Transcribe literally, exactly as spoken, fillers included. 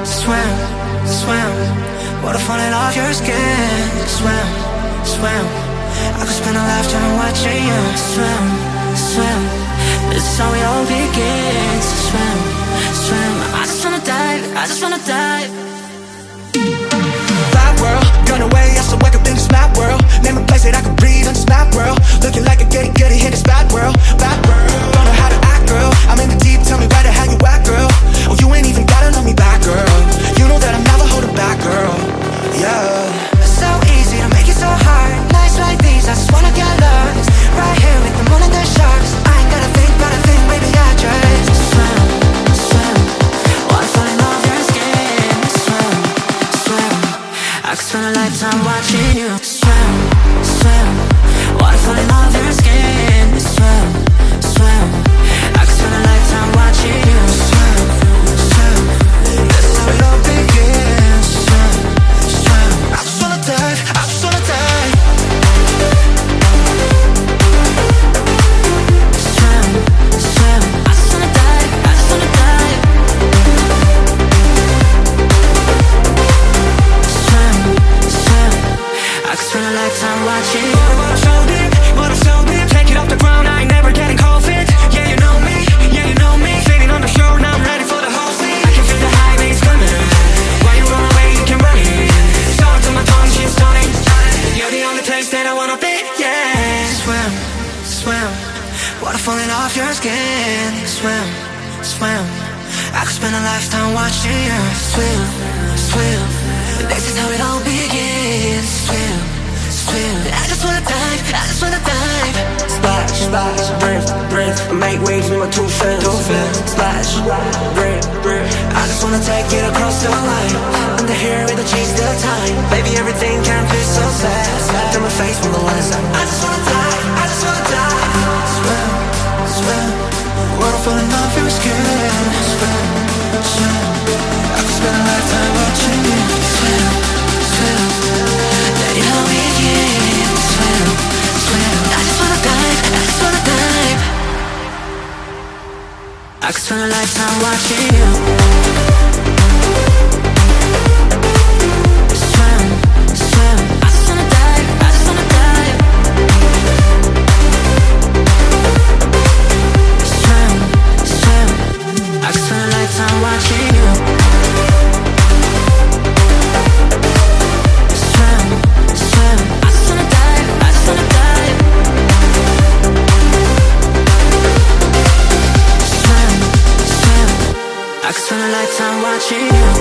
swim, swim. Water falling off your skin. Swim, swim. I could spend a lifetime watching you swim, swim. This is how we all begin. So swim, swim. I just wanna dive, I just wanna dive. Fly world, run away, I still wake up in this mad world. Name a place that I can breathe on this mad world. Looking like a goody goody in this bad world, bad world. Don't know how to act, girl. I'm in the deep, tell me right how you act, girl. Oh, you ain't even gotta love me back, girl. You know that I'm never holding back, girl. Yeah. It's so easy to make it so hard. Nights like these, I just wanna get lost. Right here with the moon and the sharks. I ain't gotta think about a thing, baby, I just swim, swim. Water falling off your skin. Swim, swim. I could spend a lifetime watching you swim, swim. Water falling off your skin. Swim, swim. I could spend a lifetime watching you swim, swim. This is how it all begins. Swim, swim. I just wanna dive, I just wanna dive. Swim, swim. I just wanna dive, I just wanna dive. Swim, swim. I could spend a lifetime watching you. But I'm so deep, but I'm so deep. Take it off the ground, I ain't never getting cold feet. Yeah, you know me, yeah, you know me. Sitting on the shore, now I'm ready for the whole sea. I can feel the high waves coming. While you run away, you can run it. Salt to my tongue, she's stunning. You're the only place that I wanna be, yeah. Swim, swim. Water falling off your skin. Swim, swim. I could spend a lifetime watching you swim, swim. This is how it all begins. Swim, swim. I just wanna dive, I just wanna dive. Splash, splash, drift, drift. Make waves with my two fins, two fins. Splash, drift, drift. I just wanna take it across the line. Under here with the chase the time. Baby, everything can be so sad. Slapped in my face from the lens. I just wanna dive, I just wanna dive. Swim, swim. Water falling off your skin. Swim, swim. I could spend a lifetime watching you swim, swim. That you know we can swim, swim. I just wanna dive, I just wanna dive. I could spend a lifetime watching you swim, swim. I just wanna dive, I just wanna dive. Swim, swim. I could spend a lifetime watching you swim, swim. I just wanna dive, I just wanna dive. Swim, swim. I could spend a lifetime watching you.